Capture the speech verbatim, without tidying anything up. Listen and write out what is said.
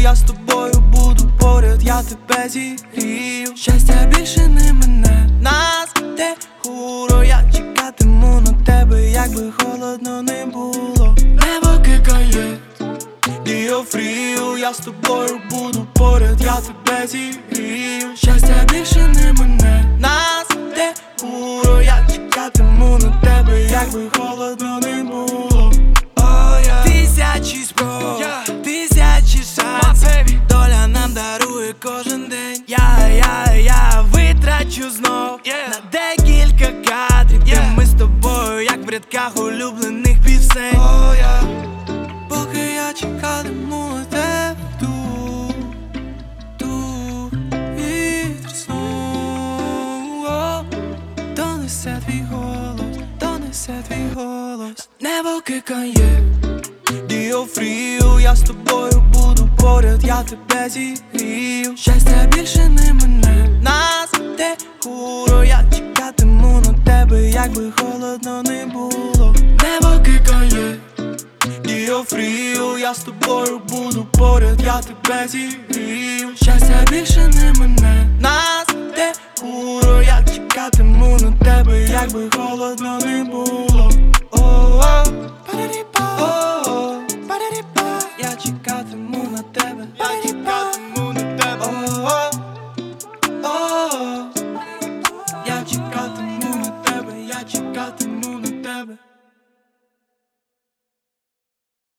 я з тобою буду поряд, я тебе зігрію. Щастя більше не мене, нас де хуро, я чекатиму на тебе, якби холодно не було. Небо кикає, діофрію, я з тобою буду поряд, я тебе зігрію. Щастя більше не мене, нас де хуро, я чекатиму на тебе, якби холодно не було. Oh, yeah. Тисячі спроб, yeah. Тисячі шансів, доля нам дарує кожен день. Я, я, я витрачу знов, yeah. На декілька кадрів, yeah. Де ми з тобою, як в рядках улюблених пісень. Oh, yeah. Поки я чекатиму на тебе тут, тут і трясну. Донесе твій голос, донесе твій голос. Небо кикає, діофрію, я з тобою буду поряд, я тебе зігрію. Щастя більше не мене, нас де хуро, я чекатиму на тебе, якби холодно не було. Небо кикає, діофрію, я з тобою буду поряд, я тебе зігрію. Щастя більше не мене, нас де хуро, я чекатиму на тебе, якби холодно не було. Oh, oh.